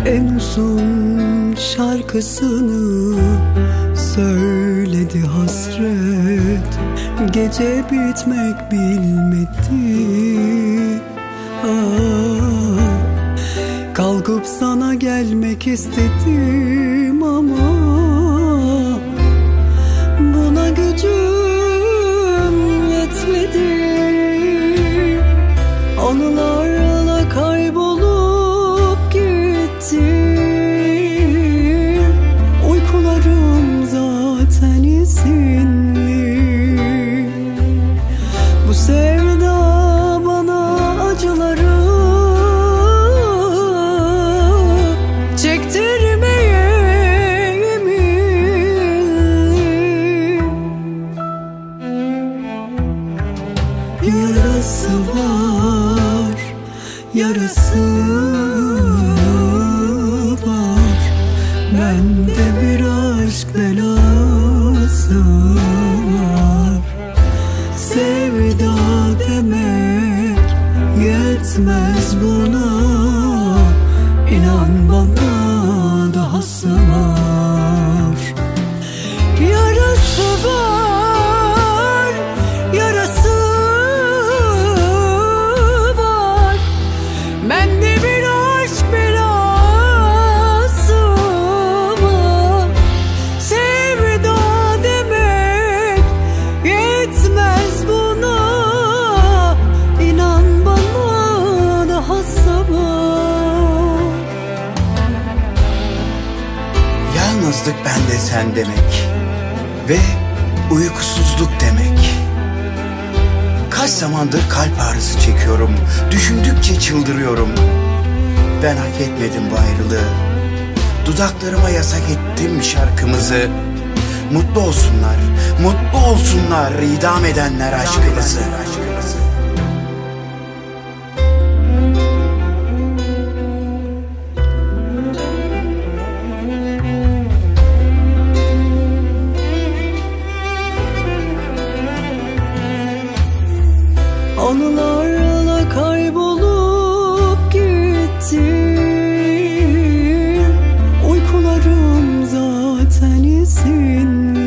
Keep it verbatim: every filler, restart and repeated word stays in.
En uzun şarkısını söyledi hasret, gece bitmek bilmedi. Ah, kalkıp sana gelmek istedim ama buna gücüm yetmedi. Anılarla kaybolup gitti. Uykularım zaten izinli. Bu sevda bana acıları çektirmeye yeminli. Yarası var, yarası var. Bende bir aşk belası var. Sevda demek yetmez buna. İnan bana dahası var. Yarası var, yarası var. Bende bir aşk belası var. Sevda demek yetmez buna. İnan bana dahası var. Yalnızlık bende sen demek ve uykusuzluk demek. Kaç zamandır kalp ağrısı çekiyorum, düşündükçe çıldırıyorum. Ben hak etmedim bu ayrılığı. Dudaklarıma yasak ettim şarkımızı. Mutlu olsunlar, mutlu olsunlar idam edenler aşkımızı. Anılarla kaybolup gitti. Uykularım zaten izinli.